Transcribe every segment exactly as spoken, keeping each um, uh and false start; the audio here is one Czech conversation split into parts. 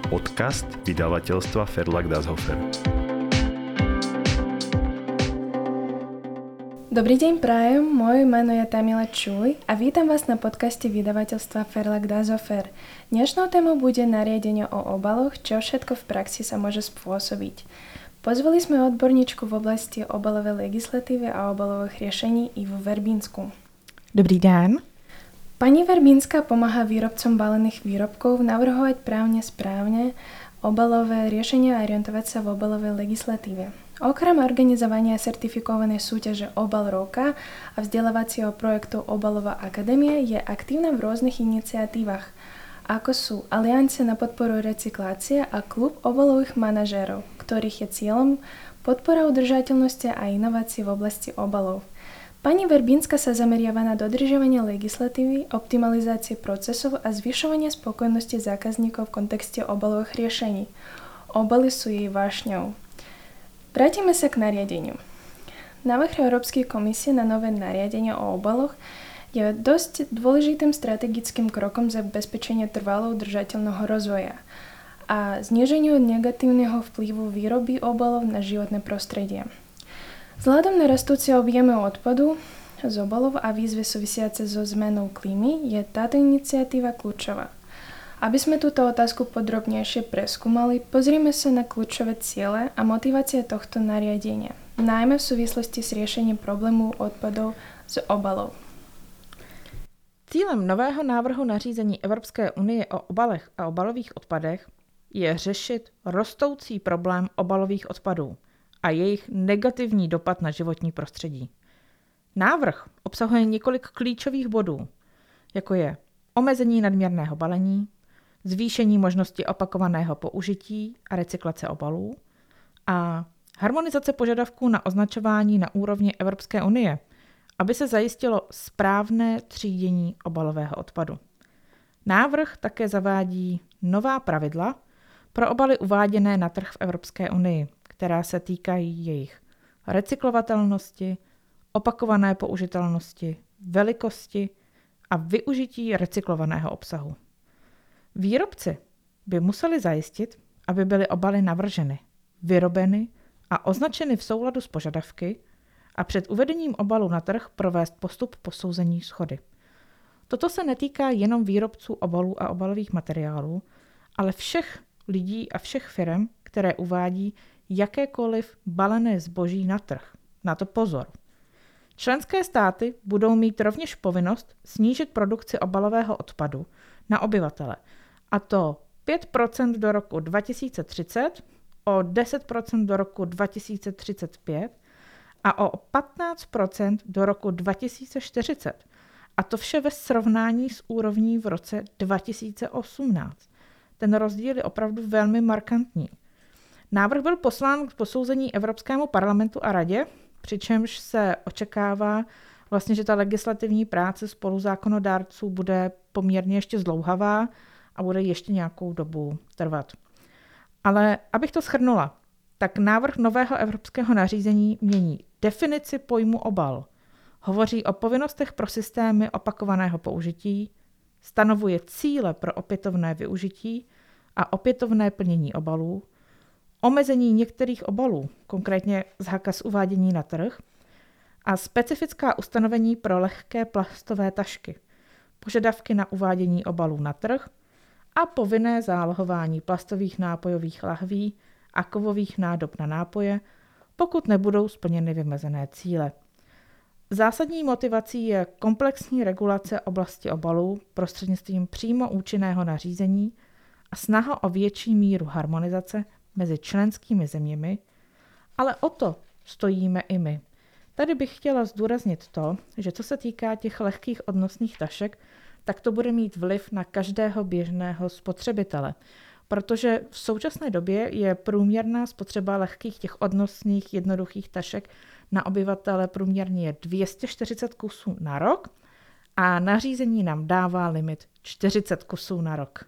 Podcast vydavateľstva Verlag Das Hofer. Dobrý deň prajem, moje meno je Tamila Čuj a vítam vás na podcaste vydavateľstva Verlag Das Hofer. Dnešnou témou bude nariadenie o obaloch, čo všetko v praxi sa môže spôsobiť. Pozvali sme odborníčku v oblasti obalovej legislatívy a obalových riešení Ivu Verbínsku. Dobrý den. Pani Verbínska pomáha výrobcom balených výrobkov navrhovať právne správne obalové riešenia a orientovať sa v obalovej legislatíve. Okrem organizovania certifikovanej súťaže Obal roka a vzdelávacieho projektu Obalová akadémia je aktívna v rôznych iniciatívach, ako sú Aliancie na podporu recyklácie a Klub obalových manažérov, ktorých je cieľom podpora udržateľnosti a inovácií v oblasti obalov. Pani Verbínska sa zameriava na dodržiavanie legislatívy, optimalizácie procesov a zvyšovanie spokojnosti zákazníkov v kontexte obalových riešení. Obaly sú jej vášňou. Vrátime sa k nariadeniu. Návrh Európskej komisie na nové nariadenie o obaloch je dosť dôležitým strategickým krokom za zabezpečenie trvalo udržateľného rozvoja a zníženiu negatívneho vplyvu výroby obalov na životné prostredie. Vzhľadom na rastúce objemy odpadu z obalov a výzvy súvisiace so zmenou klímy je táto iniciatíva kľúčová. Aby sme túto otázku podrobnejšie preskúmali, pozrime sa na kľúčové ciele a motivácie tohto nariadenia, najmä v súvislosti s riešením problému odpadov z obalov. Cílem nového návrhu nařízení Evropské unie o obalech a obalových odpadech je řešit rostoucí problém obalových odpadů a jejich negativní dopad na životní prostředí. Návrh obsahuje několik klíčových bodů, jako je omezení nadměrného balení, zvýšení možnosti opakovaného použití a recyklace obalů a harmonizace požadavků na označování na úrovni Evropské unie, aby se zajistilo správné třídění obalového odpadu. Návrh také zavádí nová pravidla pro obaly uváděné na trh v Evropské unii, která se týkají jejich recyklovatelnosti, opakované použitelnosti, velikosti a využití recyklovaného obsahu. Výrobci by museli zajistit, aby byly obaly navrženy, vyrobeny a označeny v souladu s požadavky a před uvedením obalu na trh provést postup posouzení shody. Toto se netýká jenom výrobců obalů a obalových materiálů, ale všech lidí a všech firem, které uvádí jakékoliv balené zboží na trh. Na to pozor. Členské státy budou mít rovněž povinnost snížit produkci obalového odpadu na obyvatele, a to pět procent do roku dva tisíce třicet, o deset procent do roku dva tisíce třicet pět a o patnáct procent do roku dva tisíce čtyřicet. A to vše ve srovnání s úrovní v roce dva tisíce osmnáct. Ten rozdíl je opravdu velmi markantní. Návrh byl poslán k posouzení Evropskému parlamentu a radě, přičemž se očekává, vlastně, že ta legislativní práce spoluzákonodárců bude poměrně ještě zdlouhavá a bude ještě nějakou dobu trvat. Ale abych to shrnula, tak návrh nového evropského nařízení mění definici pojmu obal, hovoří o povinnostech pro systémy opakovaného použití, stanovuje cíle pro opětovné využití a opětovné plnění obalů, omezení některých obalů, konkrétně zákaz uvádění na trh, a specifická ustanovení pro lehké plastové tašky, požadavky na uvádění obalů na trh a povinné zálohování plastových nápojových lahví a kovových nádob na nápoje, pokud nebudou splněny vymezené cíle. Zásadní motivací je komplexní regulace oblasti obalů prostřednictvím přímo účinného nařízení a snaha o větší míru harmonizace mezi členskými zeměmi, ale o to stojíme i my. Tady bych chtěla zdůraznit to, že co se týká těch lehkých odnosných tašek, tak to bude mít vliv na každého běžného spotřebitele, protože v současné době je průměrná spotřeba lehkých těch odnosných jednoduchých tašek na obyvatele průměrně dvě stě čtyřicet kusů na rok a nařízení nám dává limit čtyřicet kusů na rok.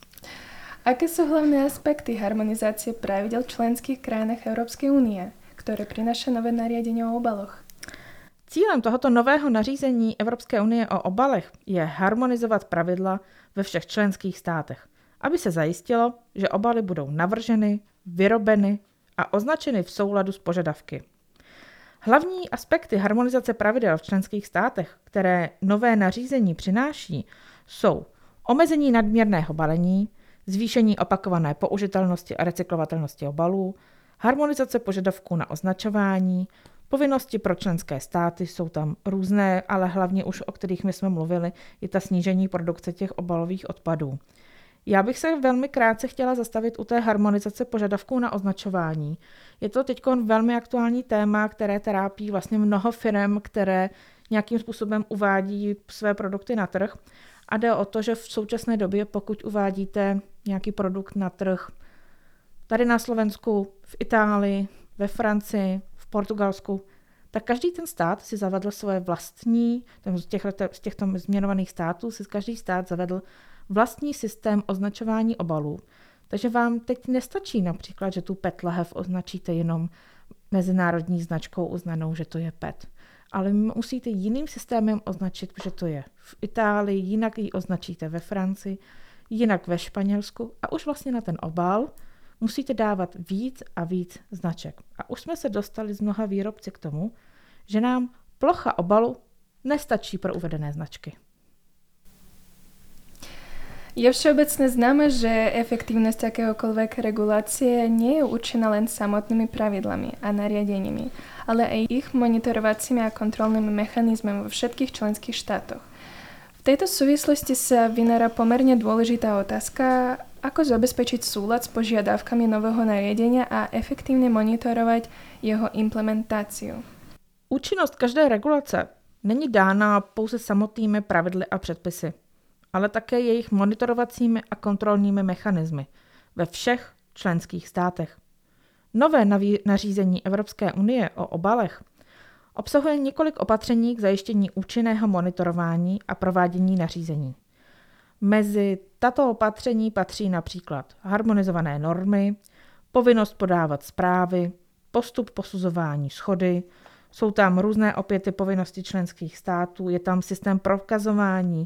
Aké sú hlavné aspekty harmonizácie pravidel v členských krajinách Európskej únie, ktoré prináša nové nariadenie o obaloch? Cílem tohoto nového nařízení Evropské unie o obalech je harmonizovat pravidla ve všech členských státech aby se zajistilo, že obaly budou navrženy, vyrobeny a označeny v souladu s požadavky. Hlavní aspekty harmonizace pravidel v členských státech, které nové nařízení přináší, jsou omezení nadměrného balení, zvýšení opakované použitelnosti a recyklovatelnosti obalů, harmonizace požadavků na označování, povinnosti pro členské státy, jsou tam různé, ale hlavně už o kterých my jsme mluvili, je ta snížení produkce těch obalových odpadů. Já bych se velmi krátce chtěla zastavit u té harmonizace požadavků na označování. Je to teď velmi aktuální téma, které trápí vlastně mnoho firem, které nějakým způsobem uvádí své produkty na trh. A jde o to, že v současné době, pokud uvádíte nějaký produkt na trh tady na Slovensku, v Itálii, ve Francii, v Portugalsku, tak každý ten stát si zavedl svoje vlastní, z, těch, z těchto změnovaných států si každý stát zavedl vlastní systém označování obalů. Takže vám teď nestačí například, že tu P E T lahev označíte jenom mezinárodní značkou uznanou, že to je P E T. Ale musíte jiným systémem označit, že to je v Itálii, jinak ji označíte ve Francii, jinak ve Španělsku a už vlastně na ten obal musíte dávat víc a víc značek. A už jsme se dostali z mnoha výrobci k tomu, že nám plocha obalu nestačí pro uvedené značky. Je všeobecne známe, že efektívnosť akéhokoľvek regulácie nie je určená len samotnými pravidlami a nariadeniami, ale aj ich monitorovacími a kontrolnými mechanizmami vo všetkých členských štátoch. V tejto súvislosti sa vynára pomerne dôležitá otázka, ako zabezpečiť súlad s požiadavkami nového nariadenia a efektívne monitorovať jeho implementáciu. Účinnost každé regulace není dána pouze samotnými pravidly a předpisy, ale také jejich monitorovacími a kontrolními mechanismy ve všech členských státech. Nové nařízení Evropské unie o obalech obsahuje několik opatření k zajištění účinného monitorování a provádění nařízení. Mezi tato opatření patří například harmonizované normy, povinnost podávat zprávy, postup posuzování shody, jsou tam různé opět ty povinnosti členských států, je tam systém prokazování.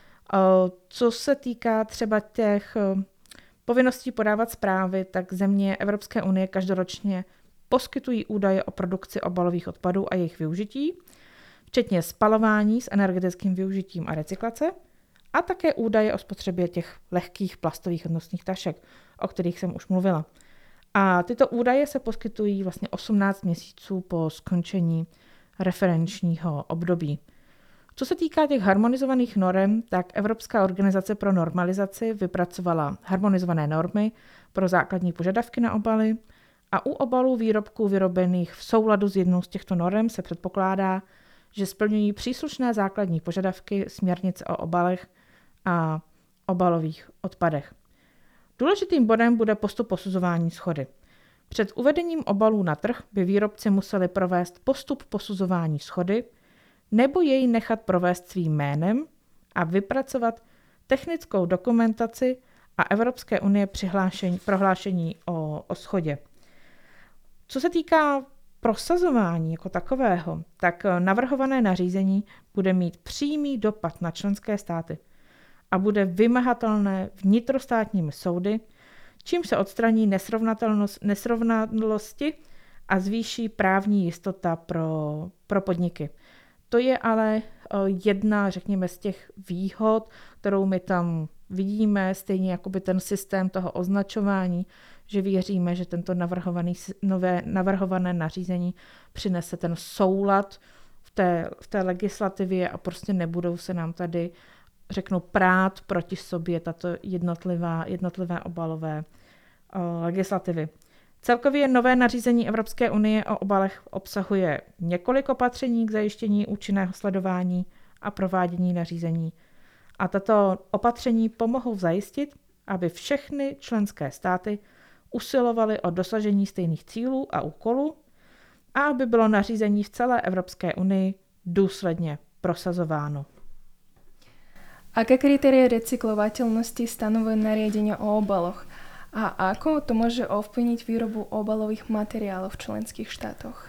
Co se týká třeba těch povinností podávat zprávy, tak země Evropské unie každoročně poskytují údaje o produkci obalových odpadů a jejich využití, včetně spalování s energetickým využitím a recyklace, a také údaje o spotřebě těch lehkých plastových odnosných tašek, o kterých jsem už mluvila. A tyto údaje se poskytují vlastně osmnáct měsíců po skončení referenčního období. Co se týká těch harmonizovaných norem, tak Evropská organizace pro normalizaci vypracovala harmonizované normy pro základní požadavky na obaly a u obalů výrobků vyrobených v souladu s jednou z těchto norem se předpokládá, že splňují příslušné základní požadavky směrnice o obalech a obalových odpadech. Důležitým bodem bude postup posuzování shody. Před uvedením obalů na trh by výrobci museli provést postup posuzování shody nebo jej nechat provést svým jménem a vypracovat technickou dokumentaci a Evropské unie přihlášení, prohlášení o, o shodě. Co se týká prosazování jako takového, tak navrhované nařízení bude mít přímý dopad na členské státy a bude vymahatelné vnitrostátními soudy, čím se odstraní nesrovnalosti a zvýší právní jistota pro, pro podniky. To je ale jedna, řekněme, z těch výhod, kterou my tam vidíme, stejně jako by ten systém toho označování, že věříme, že tento navrhovaný, nové navrhované nařízení přinese ten soulad v té, v té legislativě a prostě nebudou se nám tady, řeknu, prát proti sobě tato jednotlivá, jednotlivé obalové o, legislativy. Celkově nové nařízení Evropské unie o obalech obsahuje několik opatření k zajištění účinného sledování a provádění nařízení. A tato opatření pomohou zajistit, aby všechny členské státy usilovaly o dosažení stejných cílů a úkolů a aby bylo nařízení v celé Evropské unii důsledně prosazováno. Aké kritéria recyklovateľnosti stanovuje nariadenie o obaloch a ako to môže ovplyvniť výrobu obalových materiálov v členských štátoch?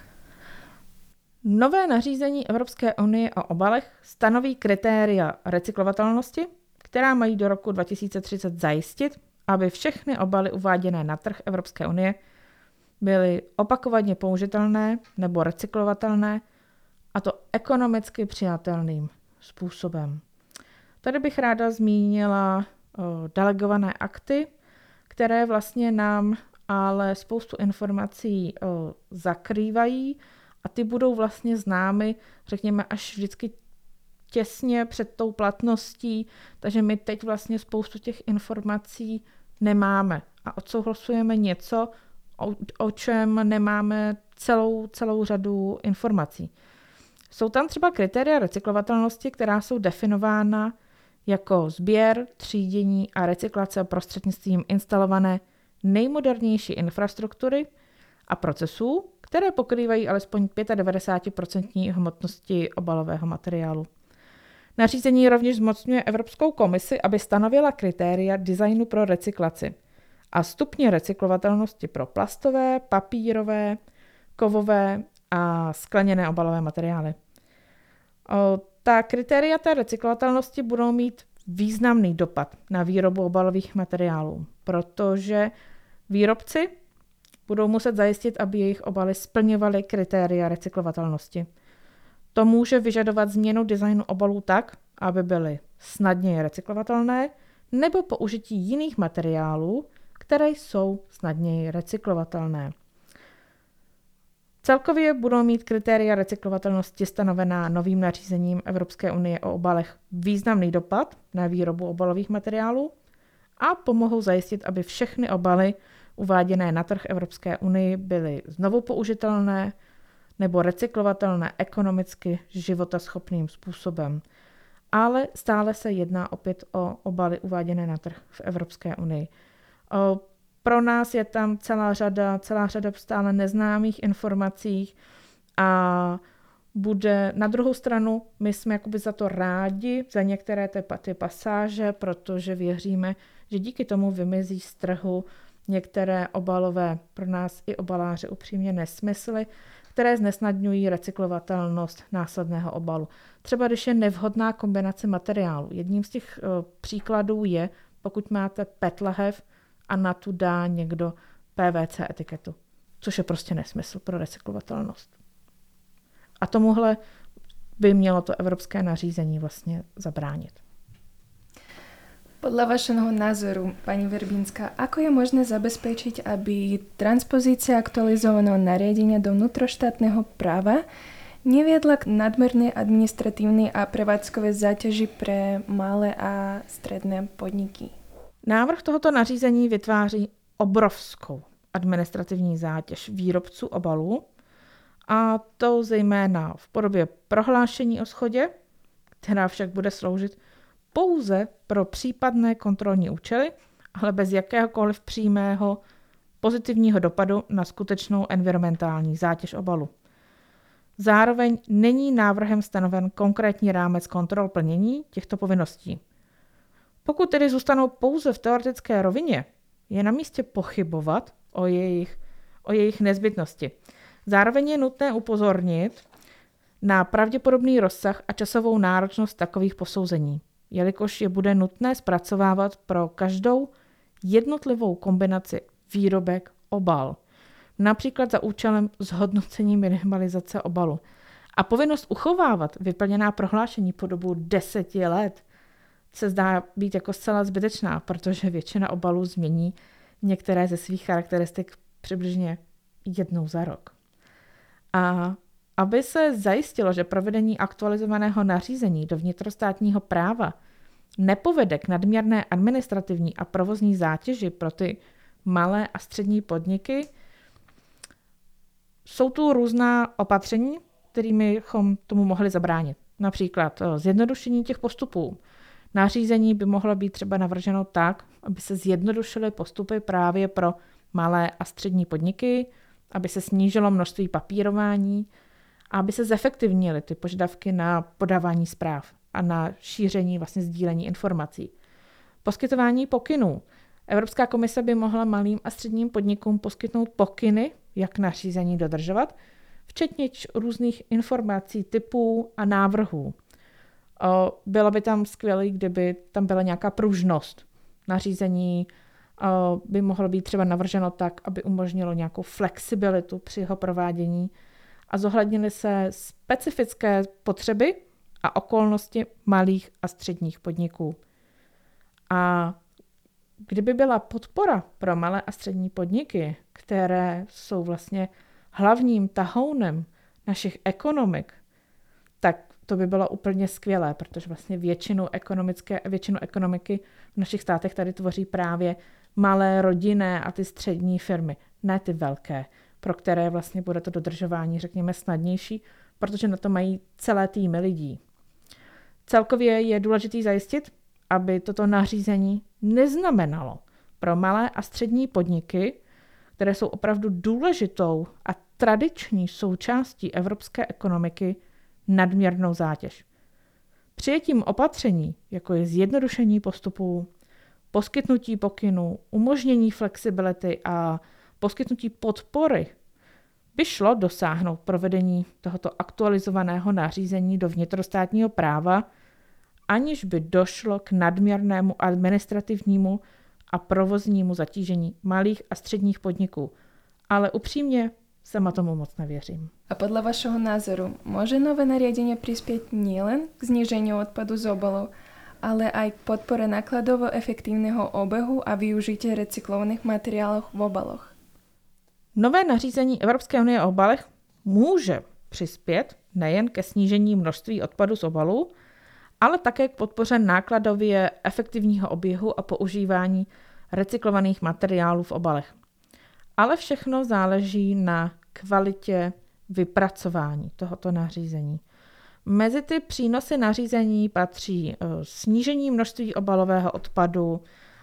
Nové nařízení Evropské unie o obalech stanoví kritéria recyklovatelnosti, která mají do roku dva tisíce třicet zajistit, aby všechny obaly uváděné na trh Evropské unie byly opakovaně použitelné nebo recyklovatelné, a to ekonomicky přijatelným způsobem. Tady bych ráda zmínila o, delegované akty, které vlastně nám ale spoustu informací o, zakrývají a ty budou vlastně známy, řekněme, až vždycky těsně před tou platností, takže my teď vlastně spoustu těch informací nemáme a odsouhlasujeme něco, o, o čem nemáme celou, celou řadu informací. Jsou tam třeba kritéria recyklovatelnosti, která jsou definována jako sběr, třídění a recyklace prostřednictvím instalované nejmodernější infrastruktury a procesů, které pokrývají alespoň devadesát pět procent hmotnosti obalového materiálu. Nařízení rovněž zmocňuje Evropskou komisi, aby stanovila kritéria designu pro recyklaci a stupně recyklovatelnosti pro plastové, papírové, kovové a skleněné obalové materiály. O, ta kritéria té recyklovatelnosti budou mít významný dopad na výrobu obalových materiálů, protože výrobci budou muset zajistit, aby jejich obaly splňovaly kritéria recyklovatelnosti. To může vyžadovat změnu designu obalů tak, aby byly snadněji recyklovatelné, nebo použití jiných materiálů, které jsou snadněji recyklovatelné. Celkově budou mít kritéria recyklovatelnosti stanovená novým nařízením Evropské unie o obalech významný dopad na výrobu obalových materiálů a pomohou zajistit, aby všechny obaly uváděné na trh Evropské unii byly znovu použitelné nebo recyklovatelné ekonomicky životaschopným způsobem. Ale stále se jedná opět o obaly uváděné na trh v Evropské unii. O, pro nás je tam celá řada, celá řada stále neznámých informací a bude na druhou stranu, my jsme jakoby za to rádi, za některé ty, ty pasáže, protože věříme, že díky tomu vymizí z trhu některé obalové, pro nás i obaláře upřímně nesmysly, které znesnadňují recyklovatelnost následného obalu. Třeba když je nevhodná kombinace materiálu. Jedním z těch uh, příkladů je, pokud máte P E T lahev a na tu dá někdo P V C etiketu, což je prostě nesmysl pro recyklovatelnost. A tomuhle by mělo to evropské nařízení vlastně zabránit. Podľa vašeho názoru, pani Verbínska, ako je možné zabezpečiť, aby transpozícia aktualizovaného nariadenia do vnútroštátneho práva neviedla k nadmernej administratívnej a prevádzkovej záťaži pre malé a stredné podniky? Návrh tohoto nařízení vytváří obrovskou administrativní zátěž výrobců obalů, a to zejména v podobě prohlášení o shodě, která však bude sloužit pouze pro případné kontrolní účely, ale bez jakéhokoliv přímého pozitivního dopadu na skutečnou environmentální zátěž obalu. Zároveň není návrhem stanoven konkrétní rámec kontrol plnění těchto povinností. Pokud tedy zůstanou pouze v teoretické rovině, je na místě pochybovat o jejich, o jejich nezbytnosti. Zároveň je nutné upozornit na pravděpodobný rozsah a časovou náročnost takových posouzení, jelikož je bude nutné zpracovávat pro každou jednotlivou kombinaci výrobek obal, například za účelem zhodnocení minimalizace obalu. A povinnost uchovávat vyplněná prohlášení po dobu deseti let se zdá být jako zcela zbytečná, protože většina obalů změní některé ze svých charakteristik přibližně jednou za rok. A aby se zajistilo, že provedení aktualizovaného nařízení do vnitrostátního práva nepovede k nadměrné administrativní a provozní zátěži pro ty malé a střední podniky, jsou tu různá opatření, kterými bychom tomu mohli zabránit. Například zjednodušení těch postupů. Nařízení by mohlo být třeba navrženo tak, aby se zjednodušily postupy právě pro malé a střední podniky, aby se snížilo množství papírování a aby se zefektivnily ty požadavky na podávání zpráv a na šíření, vlastně sdílení informací. Poskytování pokynů. Evropská komise by mohla malým a středním podnikům poskytnout pokyny, jak nařízení dodržovat, včetně různých informací, typů a návrhů. Bylo by tam skvělé, kdyby tam byla nějaká pružnost. Nařízení by mohlo být třeba navrženo tak, aby umožnilo nějakou flexibilitu při jeho provádění a zohlednily se specifické potřeby a okolnosti malých a středních podniků. A kdyby byla podpora pro malé a střední podniky, které jsou vlastně hlavním tahounem našich ekonomik, tak to by bylo úplně skvělé, protože vlastně většinu, ekonomické, většinu ekonomiky v našich státech tady tvoří právě malé rodinné a ty střední firmy, ne ty velké, pro které vlastně bude to dodržování, řekněme, snadnější, protože na to mají celé týmy lidí. Celkově je důležité zajistit, aby toto nařízení neznamenalo pro malé a střední podniky, které jsou opravdu důležitou a tradiční součástí evropské ekonomiky, nadměrnou zátěž. Přijetím opatření, jako je zjednodušení postupů, poskytnutí pokynů, umožnění flexibility a poskytnutí podpory, by šlo dosáhnout provedení tohoto aktualizovaného nařízení do vnitrostátního práva, aniž by došlo k nadměrnému administrativnímu a provoznímu zatížení malých a středních podniků. Ale upřímně sama tomu moc nevěřím. A podľa vašeho názoru môže nové nariadenie prispieť nielen k zníženiu odpadu z obalov, ale aj k podpore nákladovo efektívneho obehu a využitia recyklovaných materiálov v obaloch? Nové nařízení Evropské unie o obalech může přispět nejen ke snížení množství odpadu z obalů, ale také k podpoře nákladově efektivního oběhu a používání recyklovaných materiálů v obalech. Ale všechno záleží na kvalitě vypracování tohoto nařízení. Mezi ty přínosy nařízení patří snížení množství obalového odpadu,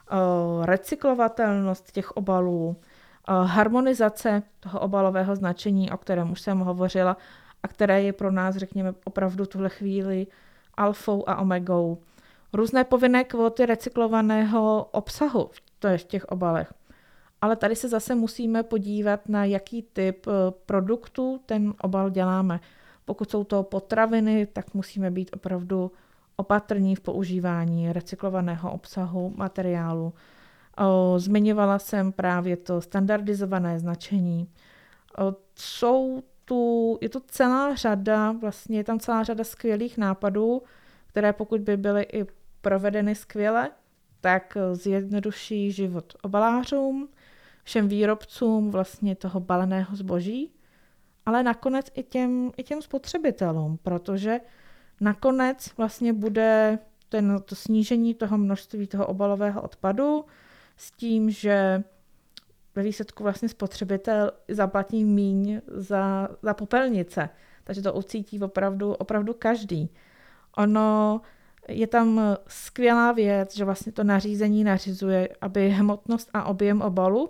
recyklovatelnost těch obalů, harmonizace toho obalového značení, o kterém už jsem hovořila a které je pro nás, řekněme, opravdu tuhle chvíli alfou a omegou. Různé povinné kvóty recyklovaného obsahu v těch obalech. Ale tady se zase musíme podívat, na jaký typ produktů ten obal děláme. Pokud jsou to potraviny, tak musíme být opravdu opatrní v používání recyklovaného obsahu materiálu. Zmiňovala jsem právě to standardizované značení. Jsou tu, je tu celá řada, vlastně je tam celá řada skvělých nápadů, které pokud by byly i provedeny skvěle, tak zjednoduší život obalářům, všem výrobcům vlastně toho baleného zboží, ale nakonec i těm, i těm spotřebitelům, protože nakonec vlastně bude ten, to snížení toho množství toho obalového odpadu s tím, že ve výsledku vlastně spotřebitel zaplatí míň za, za popelnice, takže to ucítí opravdu, opravdu každý. Ono je tam skvělá věc, že vlastně to nařízení nařizuje, aby hmotnost a objem obalu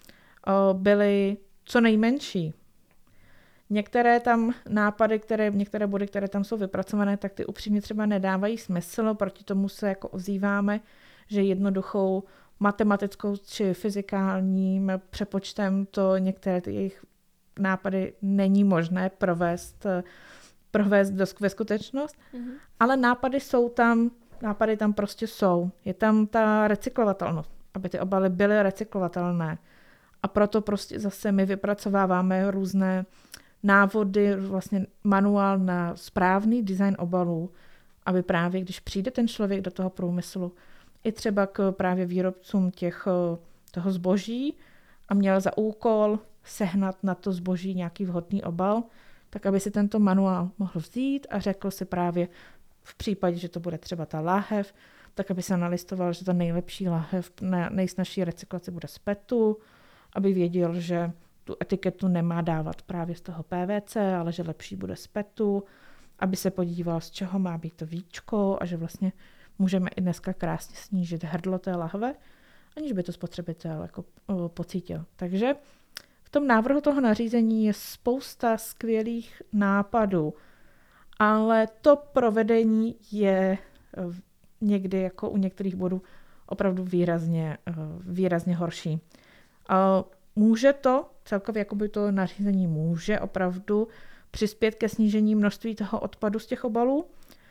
byly co nejmenší. Některé tam nápady, které, některé body, které tam jsou vypracované, tak ty upřímně třeba nedávají smysl, proti tomu se jako ozýváme, že jednoduchou matematickou či fyzikálním přepočtem to některé ty jejich nápady není možné provést, provést do, ve skutečnost, mm-hmm. ale nápady jsou tam, nápady tam prostě jsou. Je tam ta recyklovatelnost, aby ty obaly byly recyklovatelné. A proto prostě zase my vypracováváme různé návody, vlastně manuál na správný design obalů, aby právě, když přijde ten člověk do toho průmyslu, i třeba k právě výrobcům těch, toho zboží a měl za úkol sehnat na to zboží nějaký vhodný obal, tak aby si tento manuál mohl vzít a řekl si právě v případě, že to bude třeba ta láhev, tak aby se nalistoval, že ta nejlepší láhev na nejsnažší recyklaci bude z petu, aby věděl, že tu etiketu nemá dávat právě z toho P V C, ale že lepší bude z petu, aby se podíval, z čeho má být to víčko a že vlastně můžeme i dneska krásně snížit hrdlo té lahve, aniž by to spotřebitel jako pocítil. Takže v tom návrhu toho nařízení je spousta skvělých nápadů, ale to provedení je někdy jako u některých bodů opravdu výrazně, výrazně horší. Může to, celkově jakoby to nařízení může opravdu přispět ke snížení množství toho odpadu z těch obalů,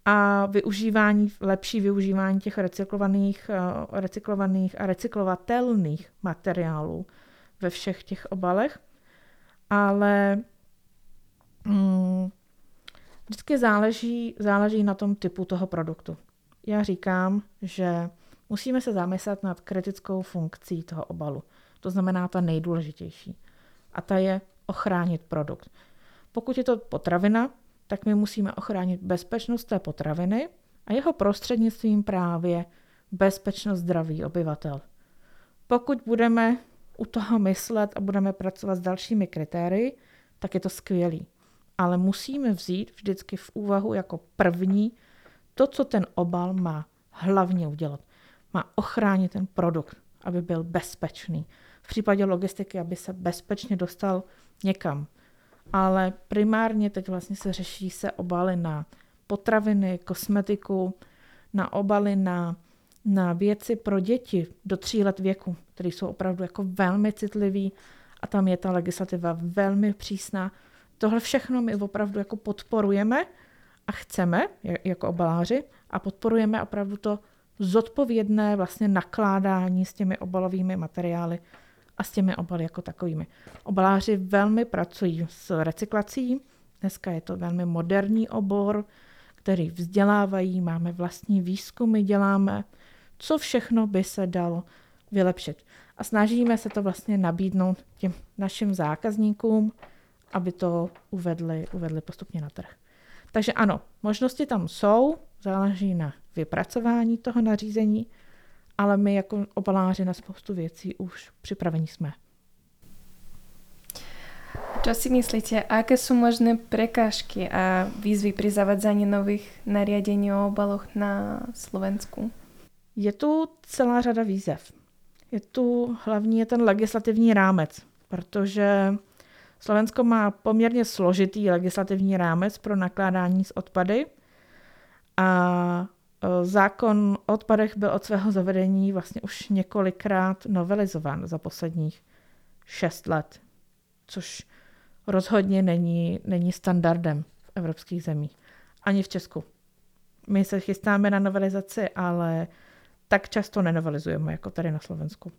a využívání, lepší využívání těch recyklovaných, recyklovaných a recyklovatelných materiálů ve všech těch obalech. Ale mm, vždycky záleží, záleží na tom typu toho produktu. Já říkám, že musíme se zamyslet nad kritickou funkcí toho obalu. To znamená ta nejdůležitější. A ta je ochránit produkt. Pokud je to potravina, tak my musíme ochránit bezpečnost té potraviny a jeho prostřednictvím právě bezpečnost zdraví obyvatel. Pokud budeme u toho myslet a budeme pracovat s dalšími kritérii, tak je to skvělý. Ale musíme vzít vždycky v úvahu jako první to, co ten obal má hlavně udělat. Má ochránit ten produkt, aby byl bezpečný. V případě logistiky, aby se bezpečně dostal někam. Ale primárně teď vlastně se řeší se obaly na potraviny, kosmetiku, na obaly na, na věci pro děti do tří let věku, které jsou opravdu jako velmi citlivý a tam je ta legislativa velmi přísná. Tohle všechno my opravdu jako podporujeme a chceme jako obaláři a podporujeme opravdu to zodpovědné vlastně nakládání s těmi obalovými materiály a s těmi obaly jako takovými. Obaláři velmi pracují s recyklací. Dneska je to velmi moderní obor, který vzdělávají, máme vlastní výzkumy, děláme, co všechno by se dalo vylepšit. A snažíme se to vlastně nabídnout těm našim zákazníkům, aby to uvedli, uvedli postupně na trh. Takže ano, možnosti tam jsou, záleží na vypracování toho nařízení, ale my jako obaláři na spoustu věcí už připraveni jsme. Čo si myslíte, aké sú možné prekážky a výzvy pri zavádzaní nových nariadení o obaloch na Slovensku? Je tu celá řada výzev. Je tu hlavní je ten legislativní rámec, protože Slovensko má poměrně složitý legislativní rámec pro nakládání s odpady a zákon o odpadech byl od svého zavedení vlastně už několikrát novelizován za posledních šest let, což rozhodně není, není standardem v evropských zemích, ani v Česku. My se chystáme na novelizaci, ale tak často nenovelizujeme, jako tady na Slovensku.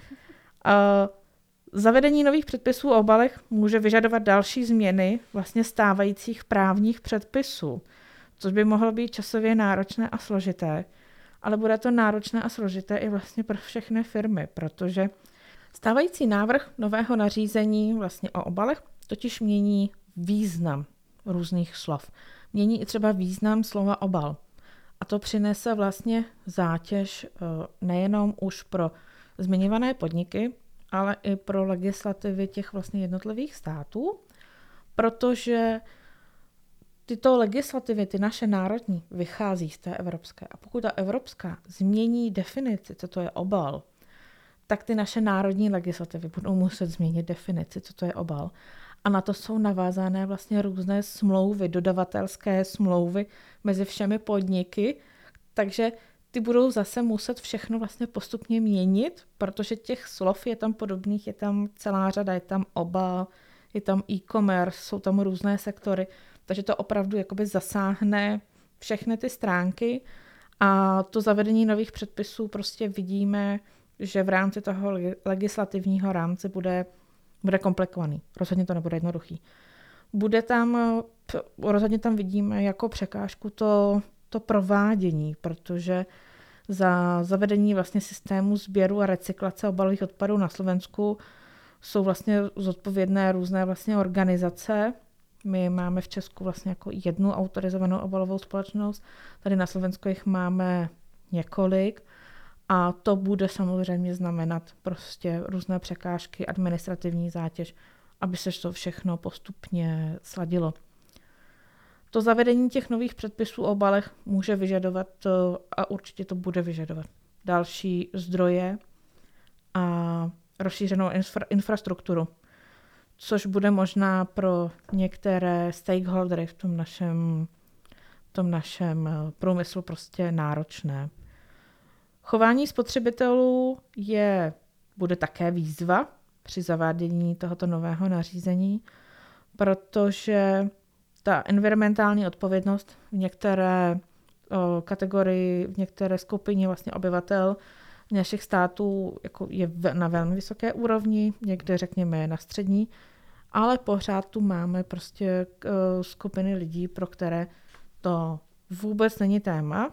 A zavedení nových předpisů o obalech může vyžadovat další změny vlastně stávajících právních předpisů, což by mohlo být časově náročné a složité, ale bude to náročné a složité i vlastně pro všechny firmy, protože stávající návrh nového nařízení vlastně o obalech totiž mění význam různých slov. Mění i třeba význam slova obal. A to přinese vlastně zátěž nejenom už pro zmiňované podniky, ale i pro legislativy těch vlastně jednotlivých států, protože tyto legislativy, ty naše národní, vychází z té evropské. A pokud ta evropská změní definici, co to je obal, tak ty naše národní legislativy budou muset změnit definici, co to je obal. A na to jsou navázané vlastně různé smlouvy, dodavatelské smlouvy mezi všemi podniky, takže ty budou zase muset všechno vlastně postupně měnit, protože těch slov je tam podobných, je tam celá řada, je tam obal, je tam e-commerce, jsou tam různé sektory, takže to opravdu jakoby zasáhne všechny ty stránky a to zavedení nových předpisů prostě vidíme, že v rámci toho legislativního rámce bude, bude komplikovaný. Rozhodně to nebude jednoduchý. Bude tam, rozhodně tam vidíme jako překážku to, to provádění, protože za zavedení vlastně systému sběru a recyklace obalových odpadů na Slovensku jsou vlastně zodpovědné různé vlastně organizace. My máme v Česku vlastně jako jednu autorizovanou obalovou společnost, tady na Slovensku jich máme několik a to bude samozřejmě znamenat prostě různé překážky, administrativní zátěž, aby se to všechno postupně sladilo. To zavedení těch nových předpisů o obalech může vyžadovat, a určitě to bude vyžadovat, další zdroje a rozšířenou infra- infrastrukturu, což bude možná pro některé stakeholdery v tom našem, v tom našem průmyslu prostě náročné. Chování spotřebitelů je, bude také výzva při zavádění tohoto nového nařízení, protože ta environmentální odpovědnost v některé kategorii, v některé skupině vlastně obyvatel našich států jako je na velmi vysoké úrovni, někde řekněme na střední, ale pořád tu máme prostě skupiny lidí, pro které to vůbec není téma.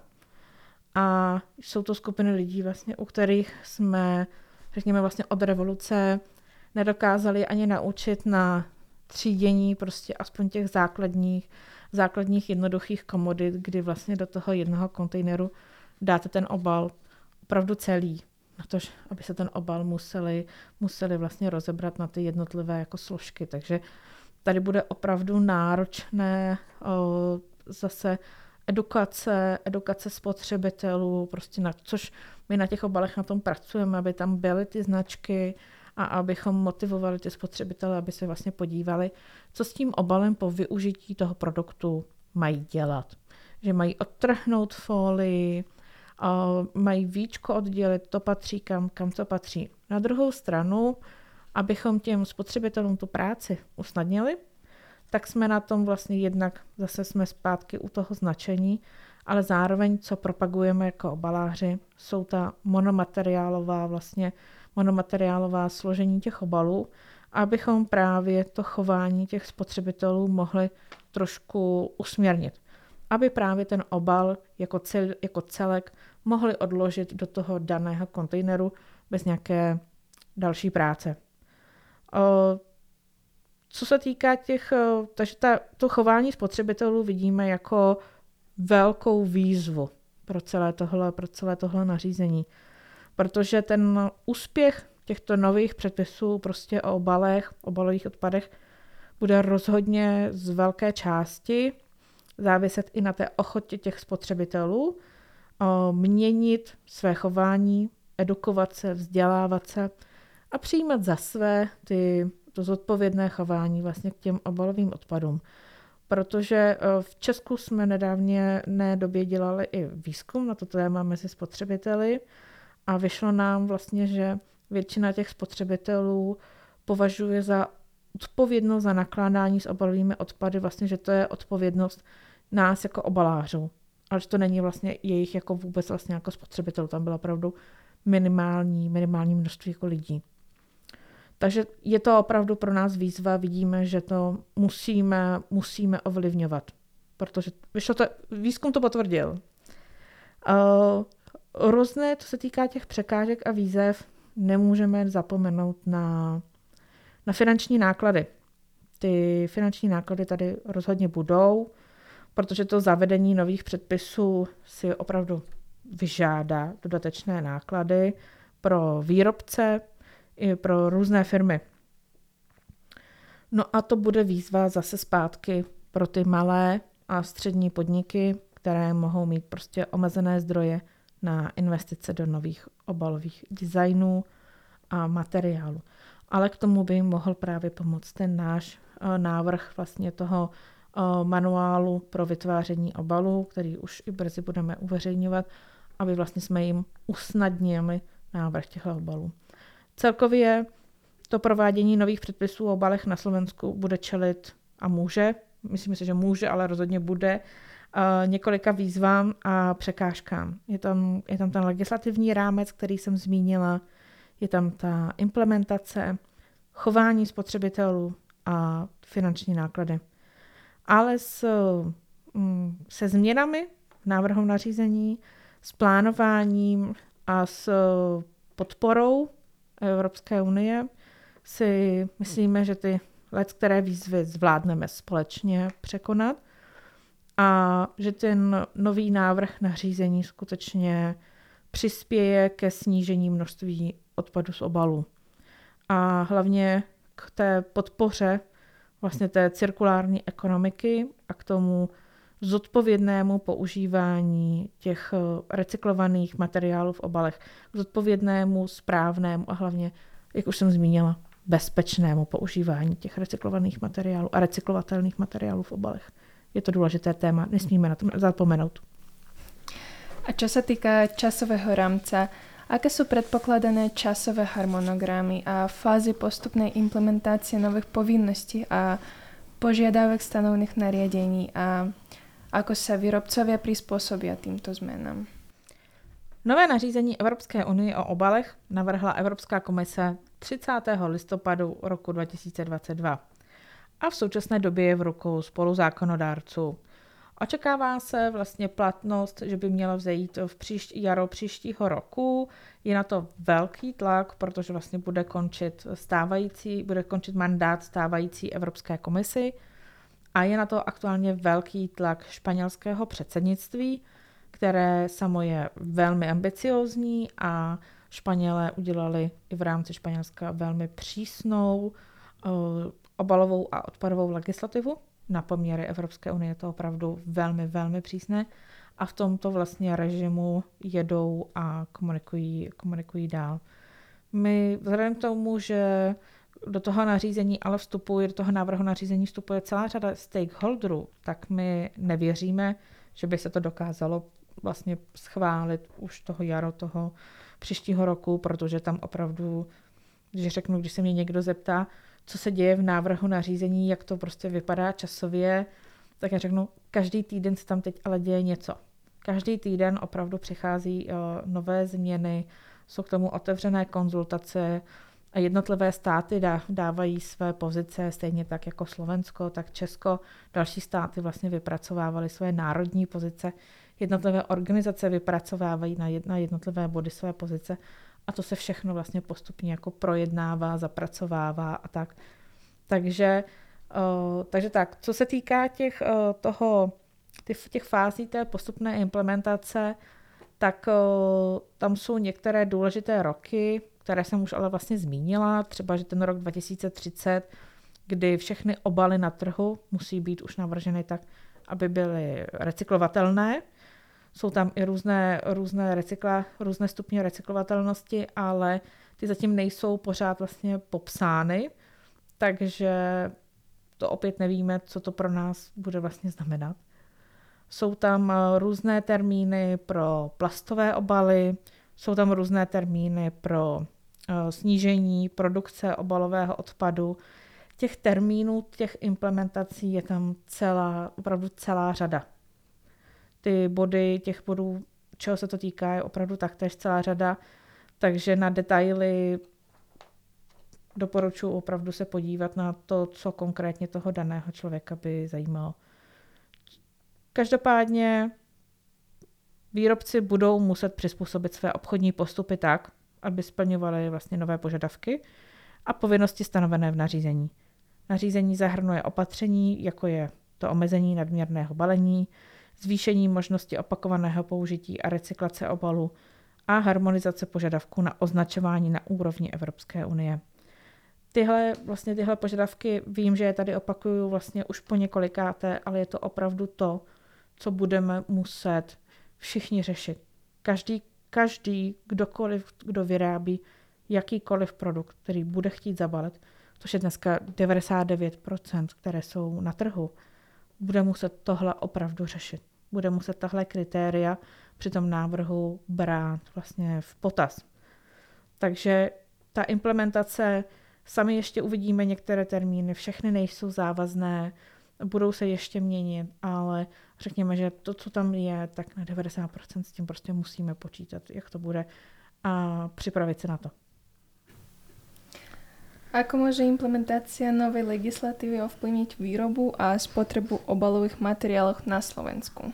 A jsou to skupiny lidí, vlastně, u kterých jsme, řekněme, vlastně od revoluce nedokázali ani naučit na třídění prostě aspoň těch základních, základních jednoduchých komodit, kdy vlastně do toho jednoho kontejneru dáte ten obal opravdu celý, na to, aby se ten obal museli, museli vlastně rozebrat na ty jednotlivé jako složky. Takže tady bude opravdu náročné o, zase edukace, edukace spotřebitelů, prostě na, což my na těch obalech na tom pracujeme, aby tam byly ty značky a abychom motivovali ty spotřebitele, aby se vlastně podívali, co s tím obalem po využití toho produktu mají dělat. Že mají odtrhnout folii, mají víčko oddělit, to patří kam, kam to patří. Na druhou stranu, abychom těm spotřebitelům tu práci usnadnili, tak jsme na tom vlastně jednak, zase jsme zpátky u toho značení, ale zároveň, co propagujeme jako obaláři, jsou ta monomateriálová vlastně, monomateriálová složení těch obalů, abychom právě to chování těch spotřebitelů mohli trošku usměrnit. Aby právě ten obal jako, cel, jako celek mohli odložit do toho daného kontejneru bez nějaké další práce. O, co se týká těch, takže ta, to chování spotřebitelů vidíme jako velkou výzvu pro celé tohle, pro celé tohle nařízení. Protože ten úspěch těchto nových předpisů prostě o obalech, obalových odpadech bude rozhodně z velké části záviset i na té ochotě těch spotřebitelů o, měnit své chování, edukovat se, vzdělávat se a přijímat za své ty, to zodpovědné chování vlastně k těm obalovým odpadům. Protože v Česku jsme nedávně ne době dělali i výzkum na to téma mezi spotřebiteli a vyšlo nám vlastně, že většina těch spotřebitelů považuje za odpovědnost za nakládání s obalovými odpady, vlastně, že to je odpovědnost nás jako obalářů. Ale že to není vlastně jejich jako vůbec vlastně jako spotřebitelů. Tam bylo opravdu minimální, minimální množství jako lidí. Takže je to opravdu pro nás výzva, vidíme, že to musíme, musíme ovlivňovat, protože vyšlo to, výzkum to potvrdil. Uh, různé, co se týká těch překážek a výzev, nemůžeme zapomenout na, na finanční náklady. Ty finanční náklady tady rozhodně budou, protože to zavedení nových předpisů si opravdu vyžádá dodatečné náklady pro výrobce, i pro různé firmy. No a to bude výzva zase zpátky pro ty malé a střední podniky, které mohou mít prostě omezené zdroje na investice do nových obalových designů a materiálu. Ale k tomu by jim mohl právě pomoct ten náš uh, návrh vlastně toho uh, manuálu pro vytváření obalů, který už i brzy budeme uveřejňovat, aby vlastně jsme jim usnadnili návrh těchto obalů. Celkově to provádění nových předpisů o obalech na Slovensku bude čelit a může, myslím si, že může, ale rozhodně bude, uh, několika výzvám a překážkám. Je tam, je tam ten legislativní rámec, který jsem zmínila, je tam ta implementace, chování spotřebitelů a finanční náklady. Ale s, se změnami návrhu nařízení, s plánováním a s podporou Evropské unie si myslíme, že ty let, které výzvy zvládneme společně překonat a že ten nový návrh nařízení skutečně přispěje ke snížení množství odpadu z obalů. A hlavně k té podpoře vlastně té cirkulární ekonomiky a k tomu zodpovědnému používání těch recyklovaných materiálů v obalech, k zodpovědnému, správnému a hlavně, jak už jsem zmínila, bezpečnému používání těch recyklovaných materiálů a recyklovatelných materiálů v obalech. Je to důležité téma, nesmíme na to zapomenout. A čo sa týka časového rámca, aké sú predpokladané časové harmonogramy a fázy postupnej implementácie nových povinností a požiadavek stanovných nariadení a Ako sa výrobcovia prispôsobia týmto zmenám? Nové nařízení Evropské unie o obalech navrhla Evropská komise třicátého listopadu roku dva tisíce dvacet dva a v současné době je v rukou spoluzákonodárců. Očekává se vlastně platnost, že by měla vzejít v příští, jaro příštího roku. Je na to velký tlak, protože vlastně bude končit stávající, bude končit mandát stávající Evropské komisi a je na to aktuálně velký tlak španělského předsednictví, které samo je velmi ambiciózní a Španělé udělali i v rámci Španělska velmi přísnou uh, obalovou a odpadovou legislativu. Na poměry Evropské unie je to opravdu velmi, velmi přísné a v tomto vlastně režimu jedou a komunikují, komunikují dál. My vzhledem k tomu, že do toho nařízení ale vstupuje, do toho návrhu nařízení vstupuje celá řada stakeholderů, tak my nevěříme, že by se to dokázalo vlastně schválit už toho jaro, toho příštího roku, protože tam opravdu, když řeknu, když se mě někdo zeptá, co se děje v návrhu nařízení, jak to prostě vypadá časově, tak já řeknu, každý týden se tam teď ale děje něco. Každý týden opravdu přichází uh, nové změny, jsou k tomu otevřené konzultace a jednotlivé státy dá, dávají své pozice, stejně tak jako Slovensko, tak Česko, další státy vlastně vypracovávaly své národní pozice, jednotlivé organizace vypracovávají na, jed, na jednotlivé body své pozice a to se všechno vlastně postupně jako projednává, zapracovává a tak. Takže, uh, takže tak, co se týká těch, uh, toho, těch, těch fází té postupné implementace, tak uh, tam jsou některé důležité roky, které jsem už ale vlastně zmínila, třeba, že ten rok dva tisíce třicet, kdy všechny obaly na trhu musí být už navrženy tak, aby byly recyklovatelné. Jsou tam i různé, různé, recykla, různé stupně recyklovatelnosti, ale ty zatím nejsou pořád vlastně popsány, takže to opět nevíme, co to pro nás bude vlastně znamenat. Jsou tam různé termíny pro plastové obaly, jsou tam různé termíny pro uh, snížení produkce obalového odpadu. Těch termínů, těch implementací je tam celá, opravdu celá řada. Ty body, těch bodů, čeho se to týká, je opravdu taktéž celá řada, takže na detaily doporučuji opravdu se podívat na to, co konkrétně toho daného člověka by zajímalo. Každopádně výrobci budou muset přizpůsobit své obchodní postupy tak, aby splňovaly vlastně nové požadavky a povinnosti stanovené v nařízení. Nařízení zahrnuje opatření, jako je to omezení nadměrného balení, zvýšení možnosti opakovaného použití a recyklace obalů a harmonizace požadavků na označování na úrovni Evropské unie. Tyhle, vlastně tyhle požadavky, vím, že je tady opakuju vlastně už po několikáté, ale je to opravdu to, co budeme muset všichni řešit. Každý, každý, kdokoliv, kdo vyrábí jakýkoliv produkt, který bude chtít zabalit, což je dneska devadesát devět procent, které jsou na trhu, bude muset tohle opravdu řešit. Bude muset tahle kritéria při tom návrhu brát vlastně v potaz. Takže ta implementace, sami ještě uvidíme některé termíny, všechny nejsou závazné, budou se ještě měnit, ale řekněme, že to, co tam je, tak na devadesát procent s tím prostě musíme počítat, jak to bude a připravit se na to. Ako môže implementácia novej legislatívy ovplyvniť výrobu a spotrebu obalových materiálov na Slovensku?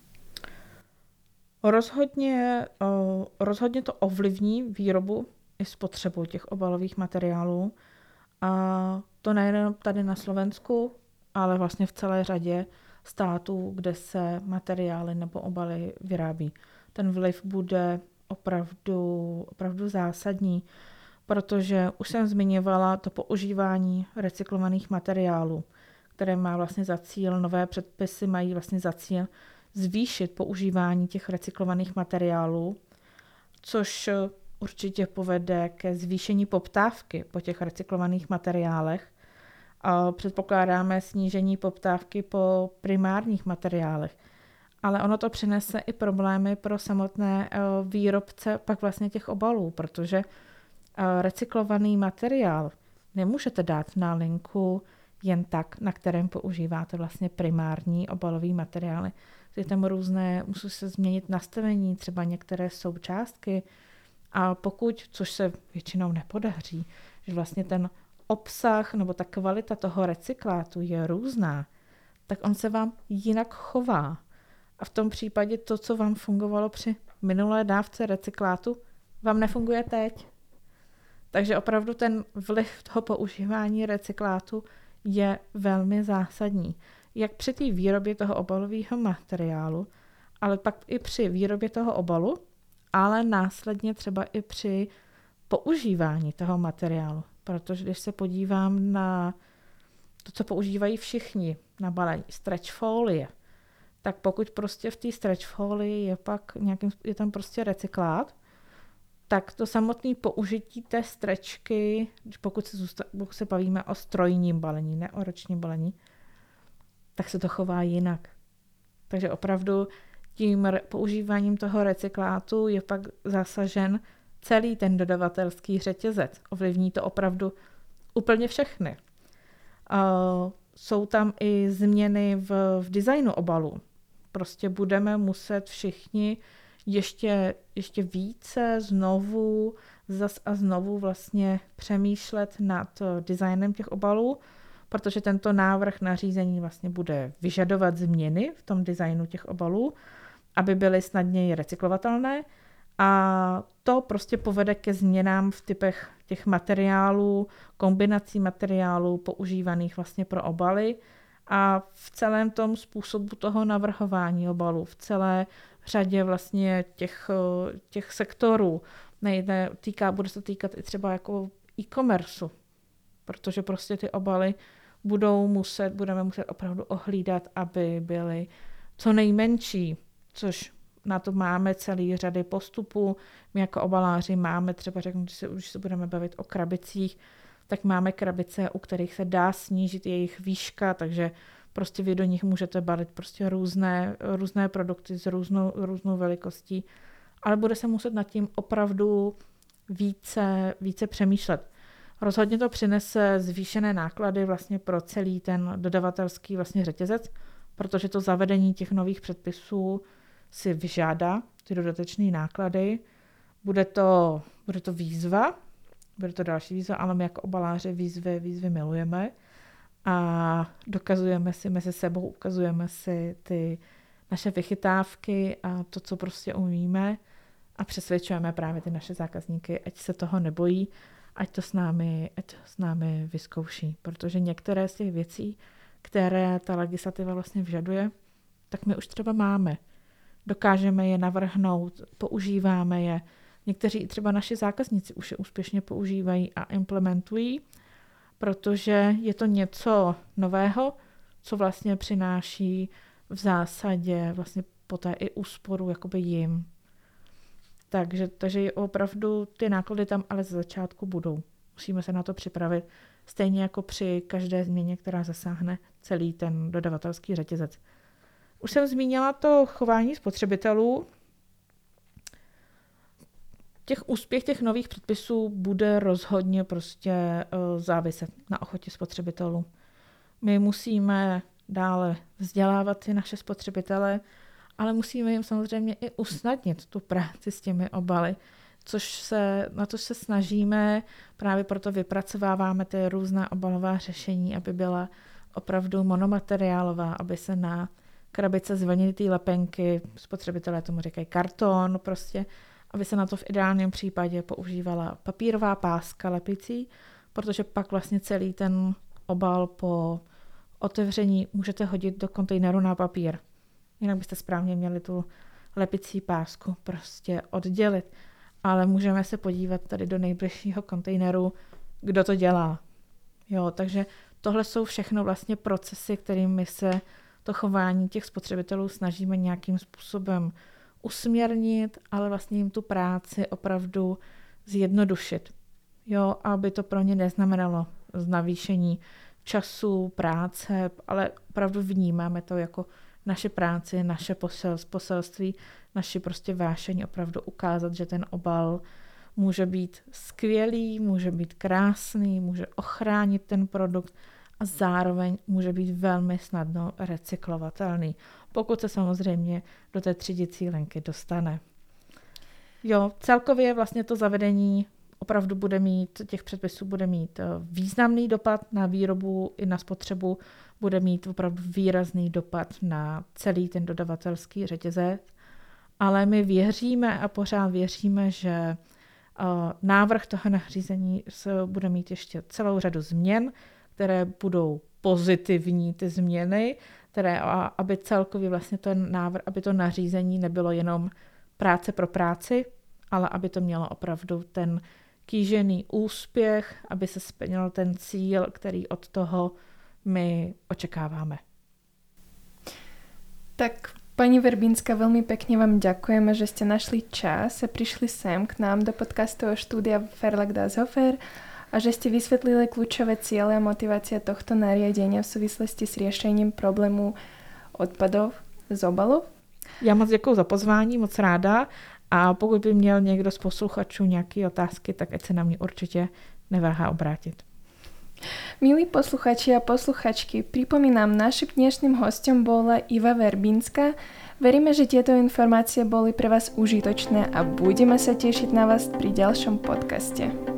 Rozhodně, rozhodně to ovlivní výrobu i spotřebu těch obalových materiálů. A to nejen tady na Slovensku, ale vlastně v celé řadě států, kde se materiály nebo obaly vyrábí. Ten vliv bude opravdu, opravdu zásadní, protože už jsem zmiňovala to používání recyklovaných materiálů, které má vlastně za cíl, nové předpisy mají vlastně za cíl zvýšit používání těch recyklovaných materiálů, což určitě povede ke zvýšení poptávky po těch recyklovaných materiálech. A předpokládáme snížení poptávky po primárních materiálech. Ale ono to přinese i problémy pro samotné výrobce pak vlastně těch obalů, protože recyklovaný materiál nemůžete dát na linku jen tak, na kterém používáte vlastně primární obalové materiály. Je tam různé, musí se změnit nastavení, třeba některé součástky, a pokud, což se většinou nepodaří, že vlastně ten obsah nebo ta kvalita toho recyklátu je různá, tak on se vám jinak chová. A v tom případě to, co vám fungovalo při minulé dávce recyklátu, vám nefunguje teď. Takže opravdu ten vliv toho používání recyklátu je velmi zásadní. Jak při té výrobě toho obalového materiálu, ale pak i při výrobě toho obalu, ale následně třeba i při používání toho materiálu. Protože když se podívám na to, co používají všichni na balení, stretch folie, tak pokud prostě v té stretch folii je pak nějakým, je tam prostě recyklát, tak to samotné použití té strečky, pokud se, zůsta, pokud se bavíme o strojním balení, ne o ročním balení, tak se to chová jinak. Takže opravdu tím re- používáním toho recyklátu je pak zasažen celý ten dodavatelský řetězec. Ovlivní to opravdu úplně všechny. Uh, jsou tam i změny v, v designu obalů. Prostě budeme muset všichni ještě, ještě více znovu, zas a znovu vlastně přemýšlet nad designem těch obalů, protože tento návrh nařízení vlastně bude vyžadovat změny v tom designu těch obalů, aby byly snadněji recyklovatelné, a to prostě povede ke změnám v typech těch materiálů, kombinací materiálů používaných vlastně pro obaly a v celém tom způsobu toho navrhování obalů, v celé řadě vlastně těch, těch sektorů. Nejde, týká, bude se to týkat i třeba jako e-commerce, protože prostě ty obaly budou muset, budeme muset opravdu ohlídat, aby byly co nejmenší, což na to máme celý řady postupů. My jako obaláři máme třeba, řeknu, když se, už se budeme bavit o krabicích, tak máme krabice, u kterých se dá snížit jejich výška, takže prostě vy do nich můžete balit prostě různé, různé produkty s různou, různou velikostí, ale bude se muset nad tím opravdu více, více přemýšlet. Rozhodně to přinese zvýšené náklady vlastně pro celý ten dodavatelský vlastně řetězec, protože to zavedení těch nových předpisů si vyžádá ty dodatečné náklady. Bude to, bude to výzva, bude to další výzva, ale my jako obaláři výzvy, výzvy milujeme a dokazujeme si mezi sebou, ukazujeme si ty naše vychytávky a to, co prostě umíme, a přesvědčujeme právě ty naše zákazníky, ať se toho nebojí, ať to s námi, ať to s námi vyzkouší, protože některé z těch věcí, které ta legislativa vlastně vyžaduje, tak my už třeba máme. Dokážeme je navrhnout, používáme je. Někteří i třeba naši zákazníci už je úspěšně používají a implementují, protože je to něco nového, co vlastně přináší v zásadě vlastně poté i úsporu jakoby jim. Takže, takže opravdu ty náklady tam ale ze začátku budou. Musíme se na to připravit, stejně jako při každé změně, která zasáhne celý ten dodavatelský řetězec. Už jsem zmínila to chování spotřebitelů. Těch úspěch těch nových předpisů bude rozhodně prostě uh, záviset na ochotě spotřebitelů. My musíme dále vzdělávat ty naše spotřebitele, ale musíme jim samozřejmě i usnadnit tu práci s těmi obaly, což se, na to se snažíme, právě proto vypracováváme ty různá obalová řešení, aby byla opravdu monomateriálová, aby se na krabice z vanilité lepenky, spotřebitelé tomu říkají karton, prostě, aby se na to v ideálním případě používala papírová páska lepicí, protože pak vlastně celý ten obal po otevření můžete hodit do kontejneru na papír. Jinak byste správně měli tu lepicí pásku prostě oddělit. Ale můžeme se podívat tady do nejbližšího kontejneru, kdo to dělá. Jo, takže tohle jsou všechno vlastně procesy, kterými se to chování těch spotřebitelů snažíme nějakým způsobem usměrnit, ale vlastně jim tu práci opravdu zjednodušit. Jo, aby to pro ně neznamenalo navýšení času, práce, ale opravdu vnímáme to jako naše práci, naše poselství, naši prostě vášeň opravdu ukázat, že ten obal může být skvělý, může být krásný, může ochránit ten produkt a zároveň může být velmi snadno recyklovatelný, pokud se samozřejmě do té třídicí linky dostane. Jo, celkově vlastně to zavedení opravdu bude mít, těch předpisů bude mít významný dopad na výrobu i na spotřebu, bude mít opravdu výrazný dopad na celý ten dodavatelský řetězec, ale my věříme a pořád věříme, že návrh toho nařízení bude mít ještě celou řadu změn, které budou pozitivní ty změny, které, aby celkově vlastně ten návrh, aby to nařízení nebylo jenom práce pro práci, ale aby to mělo opravdu ten kýžený úspěch, aby se splnil ten cíl, který od toho my očekáváme. Tak pani Verbínska, veľmi pekne vám ďakujeme, že ste našli čas a prišli sem k nám do podcastového štúdia Verlag das Hofer a že ste vysvetlili kľúčové ciele a motivácia tohto nariadenia v súvislosti s riešením problému odpadov z obalov. Já moc děkuji za pozvání, moc ráda, a pokud by měl někdo z posluchačů nějaké otázky, tak ať se na mě určitě neváhá obrátit. Milí posluchači a posluchačky, pripomínam, našim dnešným hostom bola Iva Verbínska. Veríme, že tieto informácie boli pre vás užitočné a budeme sa tešiť na vás pri ďalšom podcaste.